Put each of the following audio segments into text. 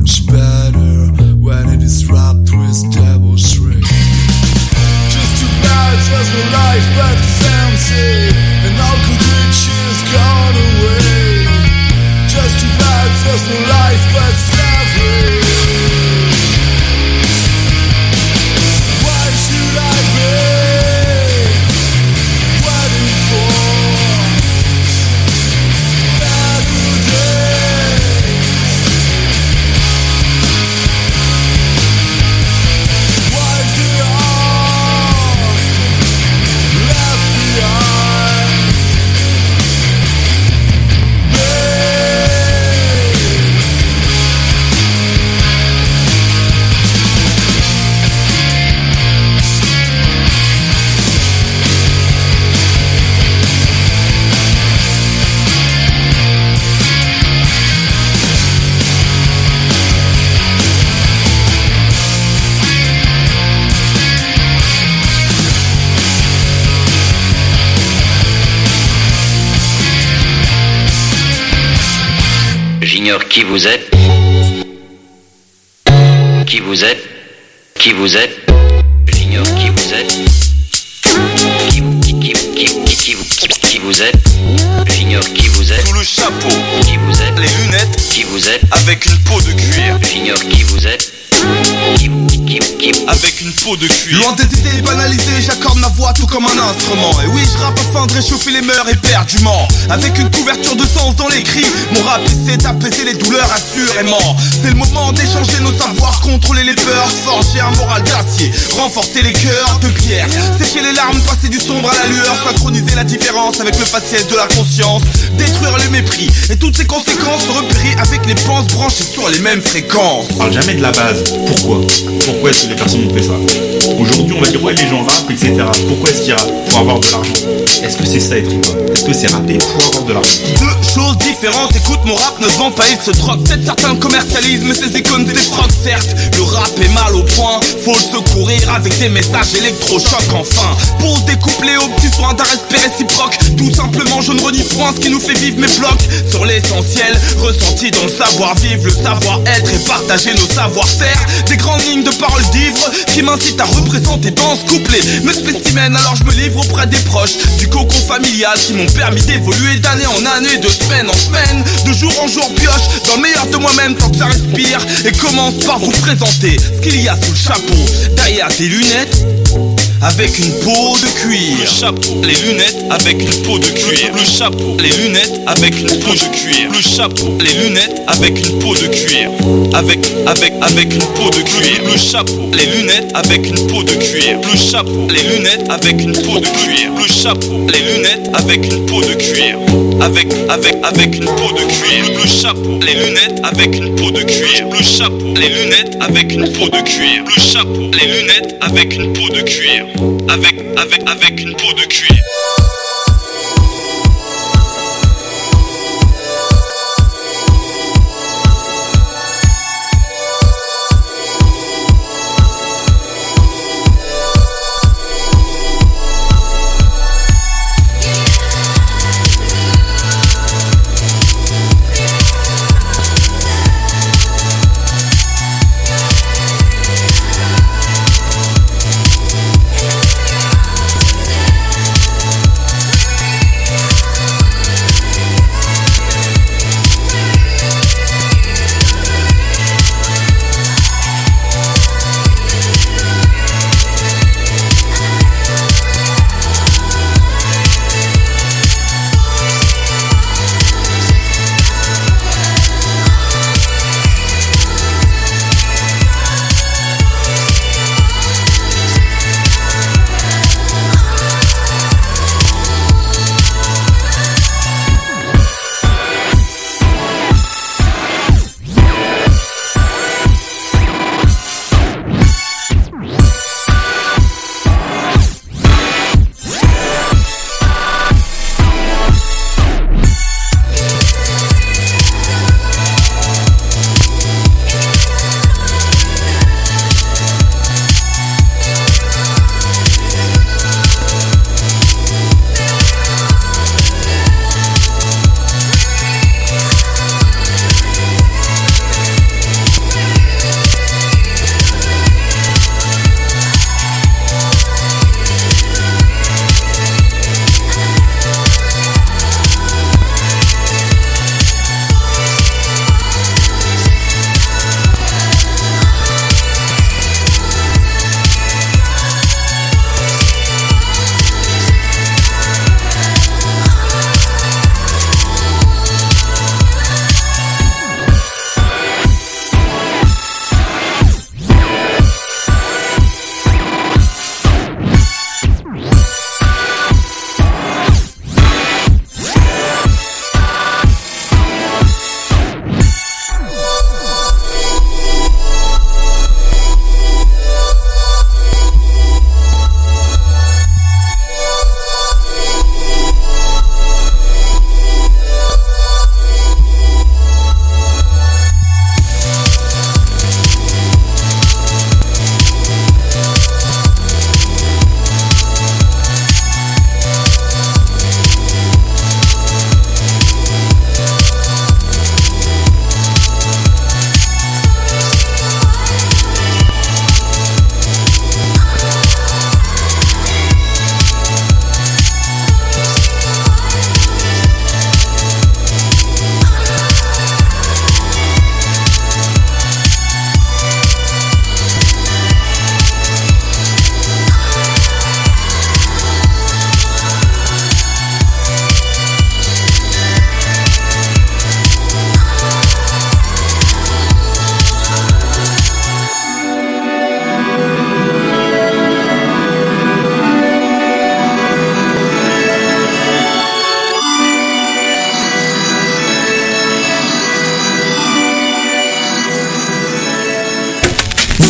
much better when it is wrapped with debauchery. Just too bad, just no life but it's empty, and all good riches gone away. Just too bad, just no life but slavery. Why should I be waiting for better days? Why is it all left behind me? J'ignore qui vous êtes. Qui vous êtes. Qui vous êtes. J'ignore qui vous êtes. Qui vous êtes. J'ignore qui vous êtes. Sous le chapeau, Qui vous êtes. les lunettes, Qui vous êtes. avec une peau de cuir. J'ignore qui vous êtes. Avec une peau de cuir. Loin des idées banalisées, j'accorde ma voix tout comme un instrument. Et oui, je rappe afin de réchauffer les mœurs éperdument. Avec une couverture de sens dans les cris, mon rap essaie d'apaiser les douleurs assurément. C'est le moment d'échanger nos savoirs, contrôler les peurs, forger un moral d'acier, renforcer les cœurs de pierre, sécher les larmes, passer du sombre à la lueur, synchroniser la différence avec le faciès de la conscience, détruire le mépris et toutes ses conséquences, se repérer avec les penses branchées sur les mêmes fréquences. On parle jamais de la base. Pourquoi est-ce que les personnes ont fait ça? Aujourd'hui on va dire ouais les gens rappent etc. Pourquoi est-ce qu'ils rappent? Pour avoir de l'argent. Est-ce que c'est ça être hip-hop? Est-ce que c'est rapper pour avoir de l'argent? Deux choses différentes, écoute mon rap ne vend pas, il se drogue. Peut-être certains commercialisent mais ces icônes défroquent. Certes, le rap est mal au point, faut le secourir avec des messages électrochocs enfin. Pose des couplets aux petits soins d'un respect réciproque. Tout simplement je ne renie point ce qui nous fait vivre mes blocs sur l'essentiel, ressenti dans le savoir-vivre, le savoir-être et partager nos savoir-faire. Des grandes lignes de paroles d'ivre qui m'incitent à représenter dans ce couplet mes spécimens, alors je me livre auprès des proches du cocon familial qui m'ont permis d'évoluer d'année en année, de semaine en semaine, de jour en jour pioche dans le meilleur de moi-même tant que ça respire. Et commence par vous présenter ce qu'il y a sous le chapeau, derrière tes lunettes avec une peau de cuir. Le chapeau, les lunettes avec une peau de cuir. Le chapeau, les lunettes avec une peau de cuir. Le chapeau, les lunettes avec une peau de cuir. Avec une peau de cuir. Le chapeau, les lunettes avec une peau de cuir. Le chapeau, les lunettes avec une peau de cuir. Le chapeau, les lunettes avec une peau de cuir. Avec une peau de cuir. Le chapeau, les lunettes avec une peau de cuir. Le chapeau, les lunettes avec une peau de cuir. Le chapeau, les lunettes avec une peau de cuir. Avec une peau de cuir.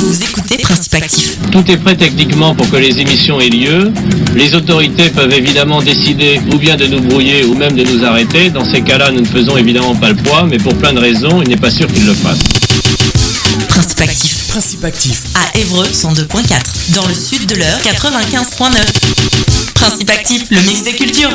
Vous écoutez Principe Actif. Tout est prêt techniquement pour que les émissions aient lieu. Les autorités peuvent évidemment décider ou bien de nous brouiller ou même de nous arrêter. Dans ces cas-là, nous ne faisons évidemment pas le poids, mais pour plein de raisons, il n'est pas sûr qu'ils le fassent. Principe Actif. Principe Actif. À Évreux 102.4. Dans le sud de l'Eure 95.9. Principe Actif, le mix des cultures.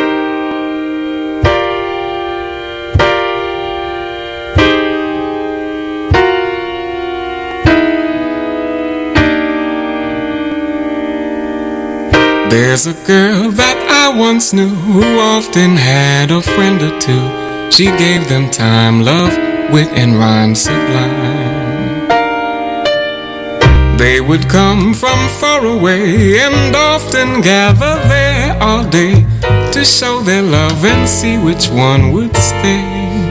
There's a girl that I once knew who often had a friend or two. She gave them time, love, wit, and rhyme sublime. They would come from far away and often gather there all day to show their love and see which one would stay.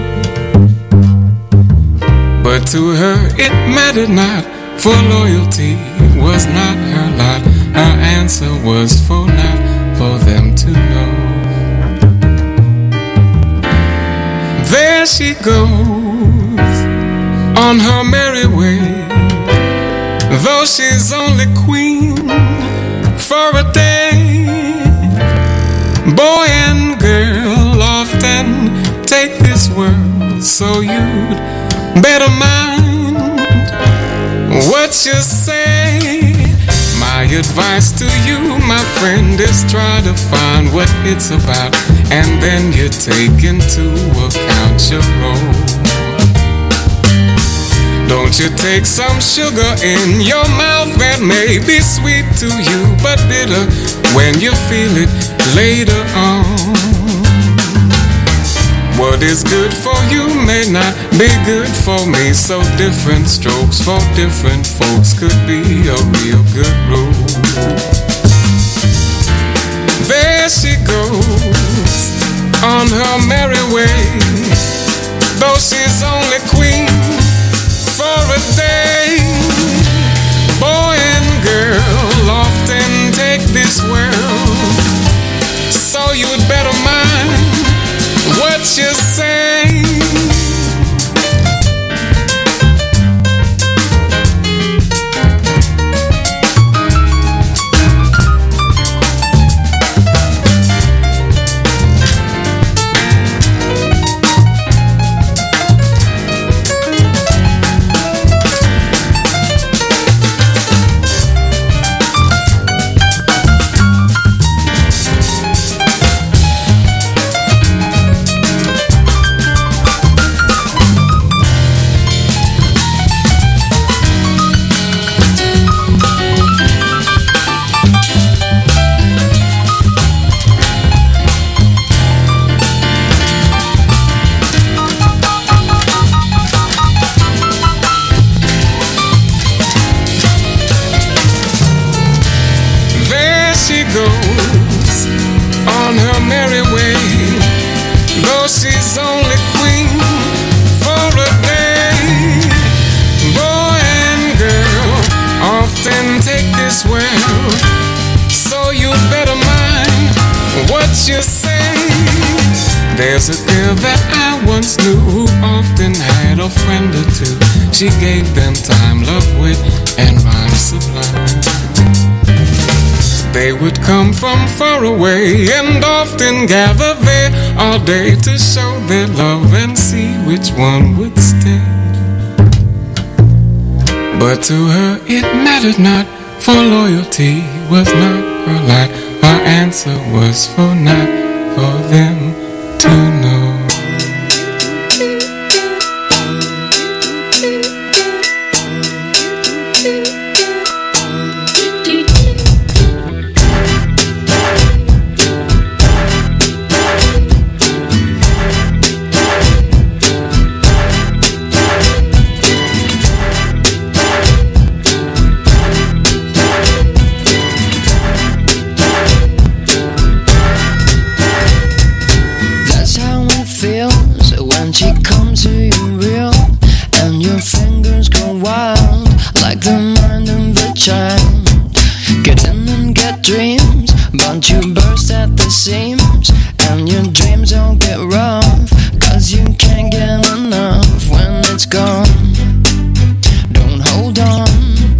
But to her it mattered not, for loyalty was not her lot. Her answer was for not for them to know. There she goes on her merry way, though she's only queen for a day. Boy and girl often take this world, so you'd better mind what you say. My advice to you, my friend, is try to find what it's about, and then you take into account your role. Don't you take some sugar in your mouth that may be sweet to you, but bitter when you feel it later on. What is good for you may not be good for me, so different strokes for different folks could be a real good rule. There she goes on her merry way, though she's only queen for a day. Boy and girl often take this world, so you'd better mind what you say. There's a girl that I once knew who often had a friend or two. She gave them time, love, wit, and rhyme sublime. They would come from far away and often gather there all day to show their love and see which one would stay. But to her it mattered not, for loyalty was not her lot. Her answer was for not for them to know. Don't hold on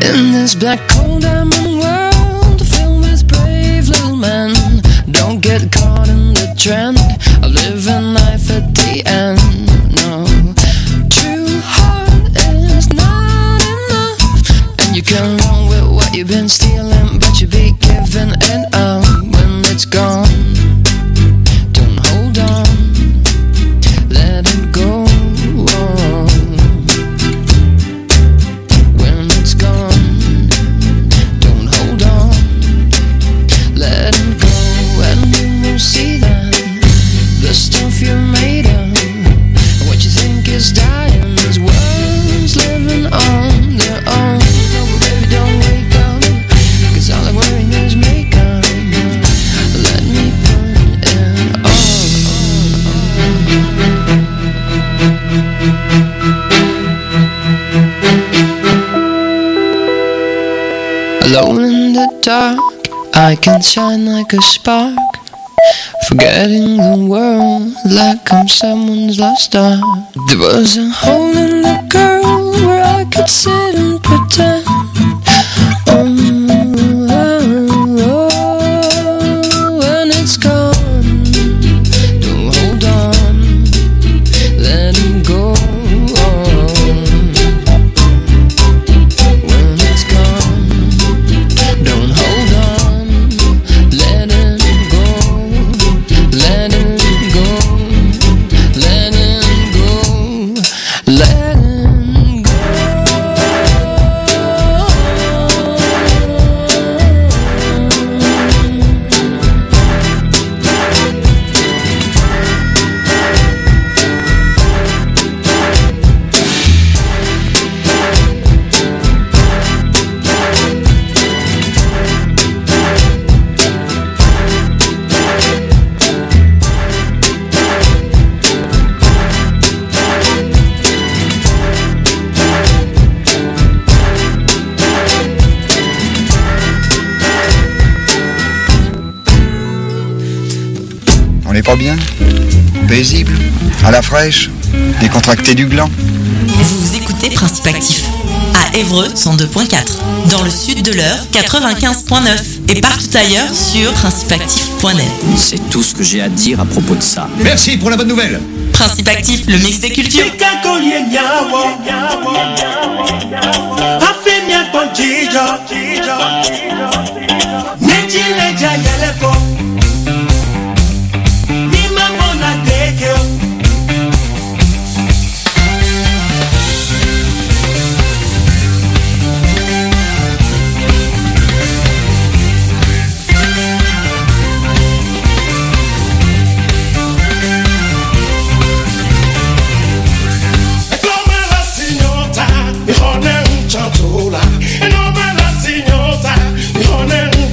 In this black cold diamond world filled with brave little men, don't get caught in the trend of living life at the end. No, true heart is not enough, and you can run with what you've been stealing, but you be giving it up when it's gone. Don't hold on, let it go. When it's gone, don't hold on, let it go. And you will see that the stuff you're made of, and what you think is dying, is words living on their own. No, baby, don't wake up, 'cause all I'm wearing is makeup. Let me put it on. Alone in the dark, I can shine like a spark, forgetting the world like I'm someone's lost star. There was a hole in the girl where I could sit and pretend. When it's gone, don't hold on, let it go. When it's gone, don't hold on, let it go, let it go, let it go, let it go. On n'est pas bien? Paisible? À la fraîche? Décontracté du gland? Vous écoutez Principe Actif à Évreux 102.4, dans le sud de l'Eure 95.9 et partout ailleurs sur principeactif.net. C'est tout ce que j'ai à dire à propos de ça. Merci pour la bonne nouvelle. Principe Actif, le mix des cultures. Signora, mi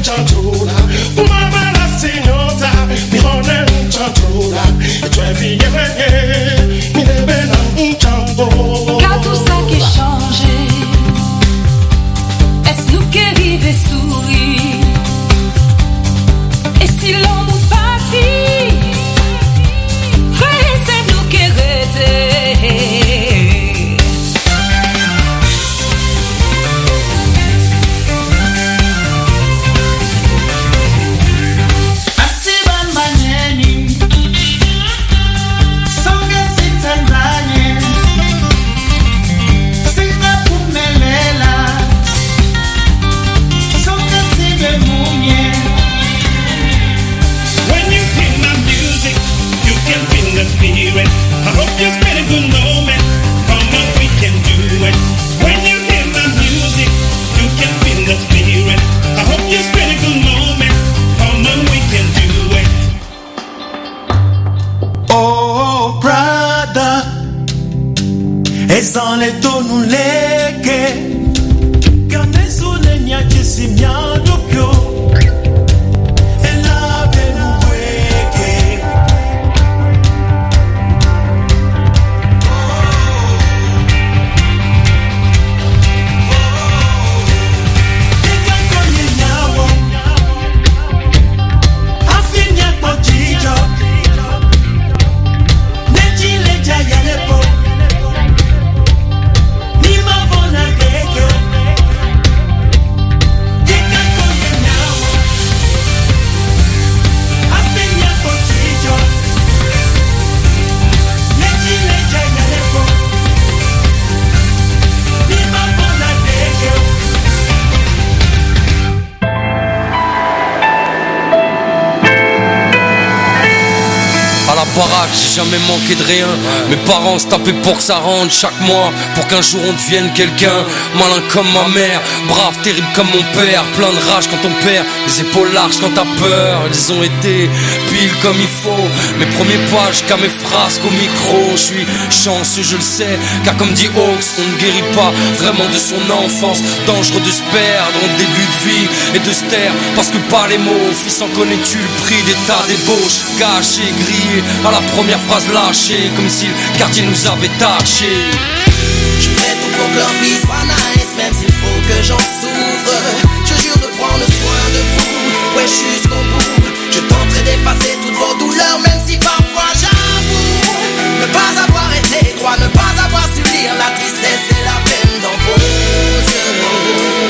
baraque, j'ai jamais manqué de rien. Mes parents se tapaient pour que ça rentre chaque mois, pour qu'un jour on devienne quelqu'un. Malin comme ma mère, brave, terrible comme mon père. Plein de rage quand on perd, les épaules larges quand t'as peur. Ils ont été pile comme il faut. Mes premiers pas jusqu'à mes phrases qu'au micro. Je suis chanceux, je le sais, car comme dit Hawks, on ne guérit pas vraiment de son enfance. Dangereux de se perdre en début de vie et de se taire, parce que par les mots, fils en connais-tu le prix des tas d'ébauches. Gâché, grillé, à la première phrase lâchée, comme si le quartier nous avait tâché. Je fais tout pour que leur vie soit nice, même s'il faut que j'en souffre. Je jure de prendre soin de vous, ouais jusqu'au bout. Je tenterai d'effacer toutes vos douleurs, même si parfois j'avoue ne pas avoir été droit, ne pas avoir su lire la tristesse et la peine dans vos yeux.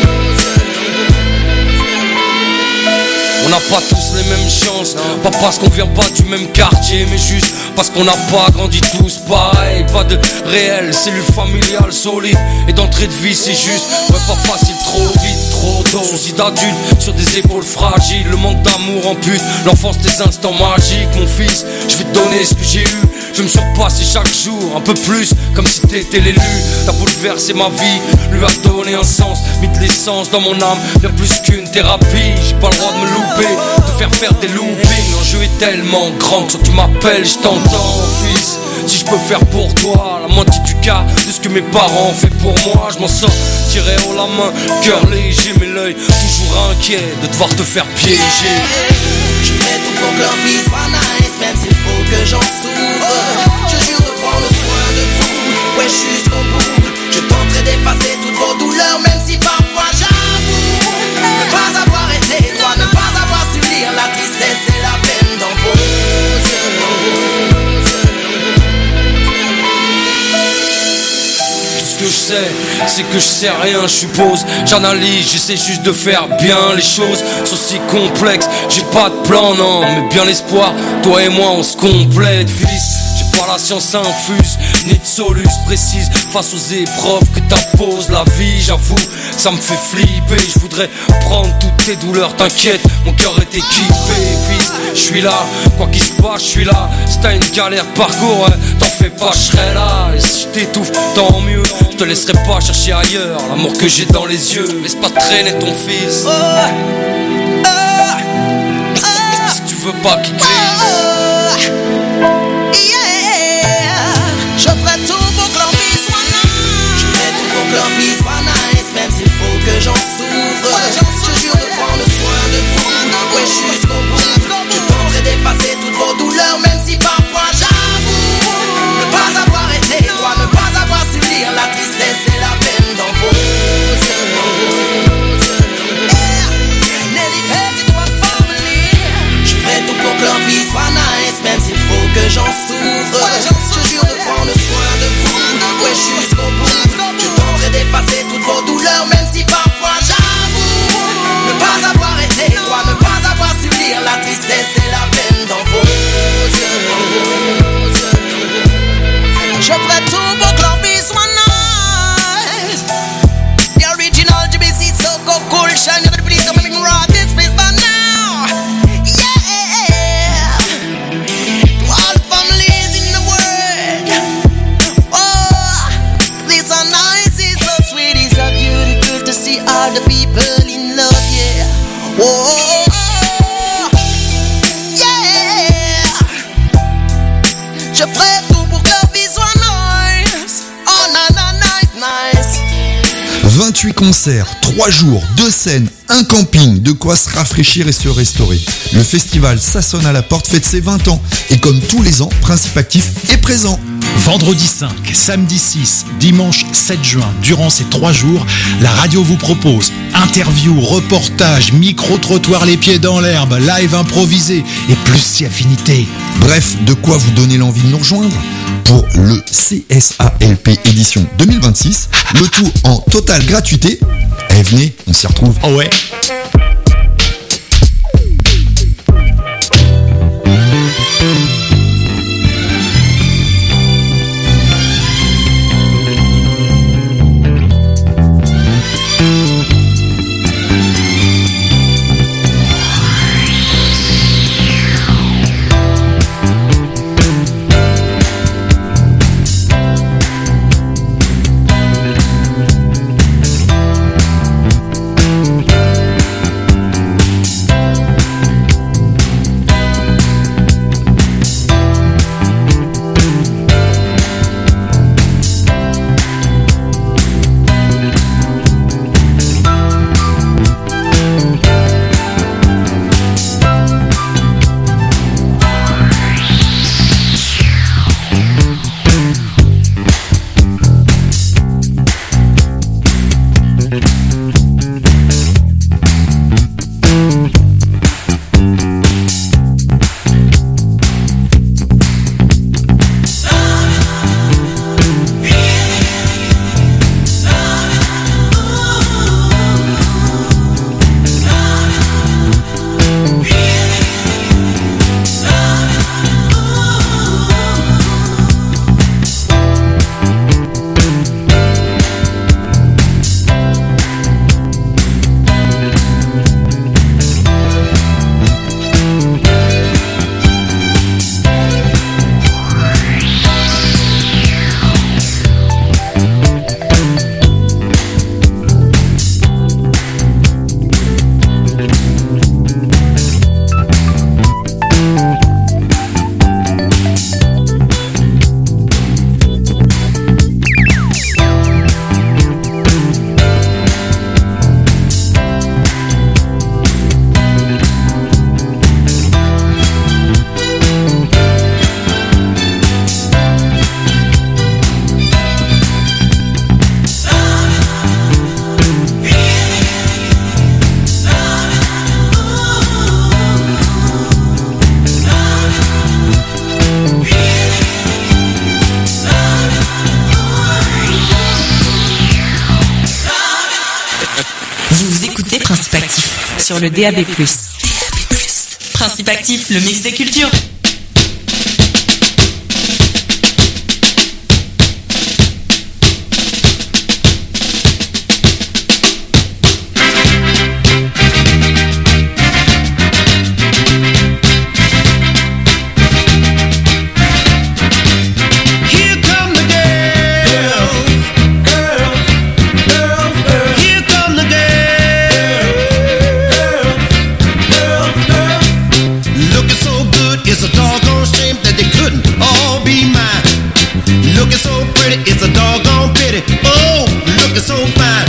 On n'a pas tous les mêmes chances, pas parce qu'on vient pas du même quartier, mais juste parce qu'on n'a pas grandi tous pareil. Pas de réelle cellule familiale solide, et d'entrée de vie c'est juste, ouais pas facile, trop vite, trop tôt. Soucis d'adulte sur des épaules fragiles, le manque d'amour ampute l'enfance des instants magiques. Mon fils, je vais te donner ce que j'ai eu, je me surpasse chaque jour, un peu plus, comme si t'étais l'élu. T'as bouleversé ma vie, lui a donné un sens, mis de l'essence dans mon âme, bien plus qu'une thérapie. J'ai pas le droit de me louper, de faire des loopings. L'enjeu est tellement grand que quand tu m'appelles, je t'entends, fils. Si je peux faire pour toi la moitié du cas de ce que mes parents ont fait pour moi, je m'en sors tiré haut la main, cœur léger mais l'œil toujours inquiet de devoir te faire piéger. Je fais tout pour que leur vie soit nice, même s'il faut que j'en souffre. Je jure de prendre soin de vous, ouais jusqu'au bout. Je tenterai d'effacer toutes vos douleurs, même si parfois j'avoue ne pas avoir été droit, ne pas avoir su lire la tristesse et la peine dans vos yeux. Ce que je sais, c'est que je sais rien, je suppose. J'analyse, j'essaie juste de faire bien les choses. C'est aussi complexe, j'ai pas de plan, non, mais bien l'espoir. Toi et moi on se complète, fils. J'ai pas la science infuse, ni de soluce précise face aux épreuves que t'impose la vie. J'avoue, ça me fait flipper. Je voudrais prendre toutes tes douleurs, t'inquiète, mon cœur est équipé, fils. Je suis là, quoi qu'il se passe, je suis là. Si t'as une galère de parcours, ouais, t'en fais pas, je serai là. Et si je t'étouffe, tant mieux. Je te laisserai pas chercher ailleurs l'amour que j'ai dans les yeux. Laisse pas traîner ton fils. Si tu veux pas qu'il glisse. Je ferai tout pour que leur vie soit nice. Je ferai tout pour que leur vie soit nice, même s'il faut que j'en souffre. Je jure de prendre soin de vous, ouais jusqu'au bout. Je tenterai d'effacer toutes vos douleurs, même si parfois j'avoue ne pas avoir été droit, ne pas avoir su lire la tristesse et la peine dans vos yeux. Je ferai tout pour que leur vie soit nice, même s'il faut que j'en souffre. Je jure de prendre soin de vous, ouais jusqu'au bout. Je tenterai d'effacer toutes vos douleurs, même si parfois j'avoue ne pas avoir été droit, ne pas avoir su lire la tristesse et la peine dans vos yeux. Je ferai tout pour que leur vie soit nice. The original GBC so cool, shine you the police don't make me rock this place but now. Yeah, to all the families in the world. Oh, this are nice, it's so sweet, it's so beautiful to see all the people in love, yeah. Oh, yeah. Je ferai tout pour que leur vie soit nice. Oh, nice. 28 concerts, 3 jours, 2 scènes, un camping, de quoi se rafraîchir et se restaurer. Le festival Ça sonne à la porte fête ses 20 ans. Et comme tous les ans, Principe Actif est présent. Vendredi 5, samedi 6, dimanche 7 juin, durant ces 3 jours, la radio vous propose interviews, reportages, micro-trottoirs les pieds dans l'herbe, live improvisé et plus si affinité. Bref, de quoi vous donner l'envie de nous rejoindre pour le CSALP édition 2026. Le tout en totale gratuité. Eh, venez, on s'y retrouve. Oh ouais. Principe Actif sur le DAB+. Principe Actif, le mix des cultures. It's a doggone pity. Oh, looking so fine.